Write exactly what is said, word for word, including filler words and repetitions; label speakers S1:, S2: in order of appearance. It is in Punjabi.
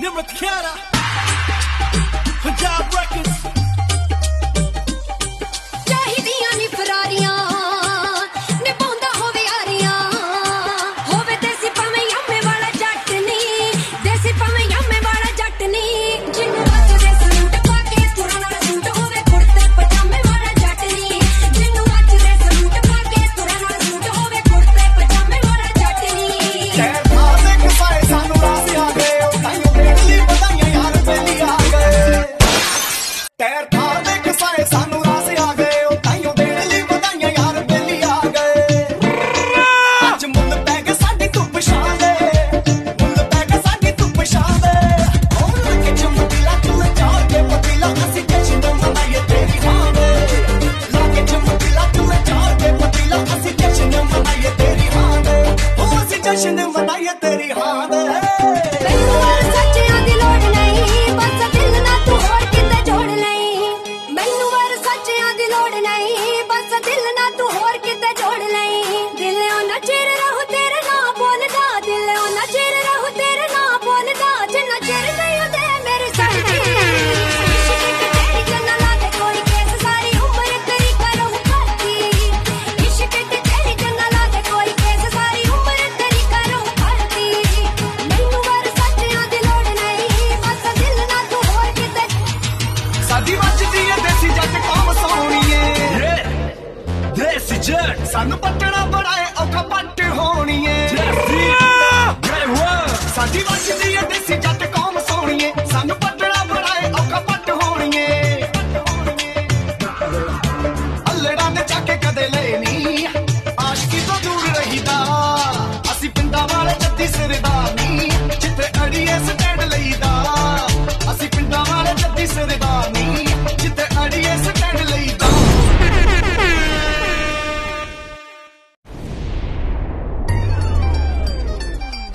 S1: Nimakana, Punjab Records.
S2: ਚਾਹੀਦੀਆਂ ਨੀ ਫਰਾਰੀਆਂ ਨੇ ਪਾਉਂਦਾ ਹੋਵੇ ਆਰੀਆਂ ਹੋਵੇ ਦੇਸੀ ਭਾਵੇਂ ਯਾਮੇ ਵਾਲਾ ਜੱਟ ਨੀ ਦੇਸੀ ਭਾਵੇਂ ਯਾਮੇ ਵਾਲਾ ਜੱਟ ਨੀ ਜਿਹਨੂੰ ਅੱਜ ਦੇ ਸਲੂਟ ਪਾ ਕੇ ਤੁਰਨ ਵਾਲਾ ਸੂਟ ਹੋਵੇ ਕੁੜਤੇ ਪਜਾਮੇ ਵਾਲਾ ਜੱਟ ਨੀ ਜਿਹਨੂੰ ਅੱਜ ਦੇ ਸਲੂਟ ਪਾ ਕੇ ਤੁਰਨ ਵਾਲਾ ਸੂਟ ਹੋਵੇ ਕੁੜਤੇ ਪਜਾਮੇ ਵਾਲਾ ਜੱਟ ਨੀ
S3: ਸ਼ਹਿਰ ਖਾਦੇ ਕਿਸਾਏ ਸਾਨੂੰ ਰਾਸ ਆ ਗਏ ਉਹ ਤਾਈਓ ਬੇੜਲੀ ਵਧਾਈਆਂ ਯਾਰ ਬੇਲੀ ਆ ਗਏ ਟੈਰ ਖਾਦੇ ਕਿਸਾਏ ਸਾਨੂੰ ਰਾਸ ਆ ਗਏ ਉਹ ਤਾਈਓ ਬੇੜਲੀ ਵਧਾਈਆਂ ਯਾਰ ਬੇਲੀ ਆ ਗਏ ਅੱਜ ਮੁੱਲ ਪੈ ਕੇ ਸਾਡੀ ਧੁੱਪ ਛਾਂ ਦੇ ਮੁੱਲ ਪੈ ਕੇ ਸਾਡੀ ਧੁੱਪ ਛਾਂ ਦੇ ਉਹ ਲੱਗੇ ਚਮਕੀਲਾ ਚੁੱਲ ਚਾੜ ਕੇ ਪਤੀਲਾ ਅਸੀਂ ਜਸ਼ਨ ਮਨਾਈਏ ਤੇਰੀ ਹਾਂ ਦੇ ਲੱਗੇ ਚਮਕੀਲਾ ਚੁੱਲ ਚਾੜ ਕੇ ਪਤੀਲਾ ਅਸੀਂ ਜਸ਼ਨ ਮਨਾਈਏ ਤੇਰੀ ਹਾਂ ਦੇ ਉਹ ਅਸੀਂ ਜਸ਼ਨ ਮਨਾਈਏ ਤੇਰੀ ਹਾਂ ਦੇ
S2: ਮੈਨੂੰ ਵਾਰ ਸੱਚਿਆਂ ਦੀ ਲੋੜ ਨਹੀਂ ਬਸ ਦਿਲ ਨਾਲ ਤੂੰ ਹੋਰ ਕਿਤੇ ਜੋੜ ਲਈ ਮੈਨੂੰ ਵਾਰ ਸੱਚਿਆਂ ਦੀ ਲੋੜ ਨਹੀਂ ਬਸ ਦਿਲ ਨਾਲ ਤੂੰ ਹੋਰ ਕਿਤੇ ਜੋੜ ਲਈ ਦਿਲੋਂ ਨਾ ਚਿਰ ਰਹੂ ਤੇਰੇ ਨਾਂ ਬੋਲਦਾ ਦਿਲੋਂ ਨਾ ਚਿਰ ਰਹੂ ਤੇਰੇ ਨਾਂ ਬੋਲਦਾ ਜਿੰਨਾ ਚਿਰ ਨਹੀਂ ਹੁੰਦੇ ਮੇਰੇ ਸਾਥੀ ਇਸ਼ਕ ਤੇਰੀ ਜੰਨਾ ਲਾ ਦੇ ਕੋਈ ਕੇਸ ਸਾਰੀ ਉਮਰ ਤੇਰੀ ਕਰੂੰ ਭਰਤੀ ਇਸ਼ਕ ਤੇਰੀ ਜੰਨਾ ਲਾ ਦੇ ਕੋਈ ਕੇਸ ਸਾਰੀ ਉਮਰ ਤੇਰੀ ਕਰੂੰ ਭਰਤੀ ਮੈਨੂੰ ਵਾਰ ਸੱਚਿਆਂ ਦੀ ਲੋੜ ਨਹੀਂ ਬਸ ਦਿਲ ਨਾਲ ਤੂੰ ਹੋਰ ਕਿਤੇ
S3: ਸਾਡੀ ਵੱਜਦੀ ਏ ਦੇਸੀ ਜੱਟ ਕੌਮ ਸੋਹਣੀਏ
S1: Yeah, Desi Jack.
S3: ਸਾਨੂੰ ਪੱਟਣਾ ਬੜਾ ਏ ਔਖਾ ਪੱਟ ਹੋਣੀਏ
S1: Yeah, great work.
S3: ਸਾਡੀ ਵੱਜਦੀ ਏ ਦੇਸੀ ਜੱਟ ਕੌਮ ਸੋਹਣੀਏ ਸਾਨੂੰ ਪੱਟਣਾ ਬੜਾ ਏ ਔਖਾ ਪੱਟ ਹੋਣੀਏ ਅੱਲੜਾਂ ਦੇ ਚੱਕ ਕਦੇ ਲਏ ਨੀ ਆਸ਼ਕੀ ਤੋਂ ਦੂਰ ਰਹੀਦਾ ਅਸੀਂ ਪਿੰਡਾਂ ਵਾਲੇ ਜੱਦੀ ਸਿਰਦਾ